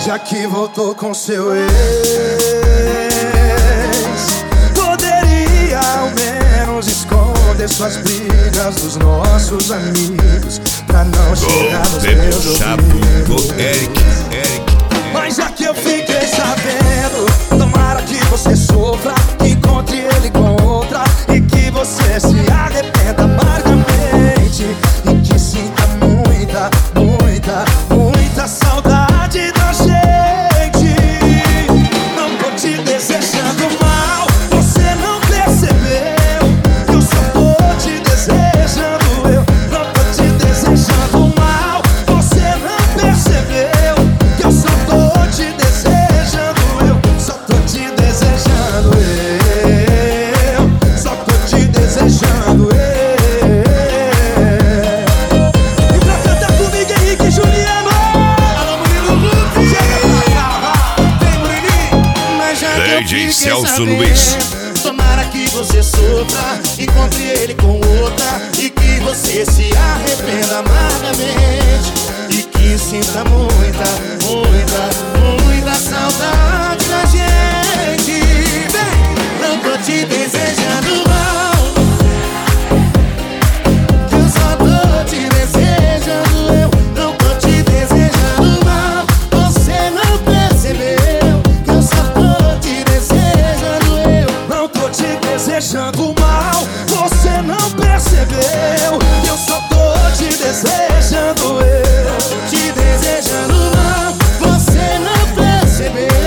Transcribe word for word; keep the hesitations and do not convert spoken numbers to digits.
já que voltou com seu ex, poderia ao menos esconder suas brigas dos nossos amigos, pra não chegar nos meus ouvidos. Eric, Eric. Mas já que eu fiquei sabendo, tomara que você sofra, que encontre ele com outra e que você se arrependa amargamente e que sinta muita, muita, muita saudade da gente. Não tô te desejando mal, você não percebeu que eu só tô te desejando eu. Não tô te desejando mal, você não percebeu que eu só tô te desejando eu. Só tô te desejando eu. Só tô te desejando eu. E pra cantar comigo, Henrique e Juliano. Alô, Murilo Lupe. Chega pra cá, vem, Murilinho. Mas já que eu fiquei Celso sabendo, Luiz. tomara que você sofra, encontre ele com outra e que você se arrependa amargamente e que sinta muita, muita, muita saudade da gente. Vem, não tô te desejando mal, que eu só tô te desejando eu. Não tô te desejando mal, você não percebeu que eu só tô te desejando eu. Não tô te desejando mal, você não percebeu que eu só tô te desejando eu. Te desejando mal, você não percebeu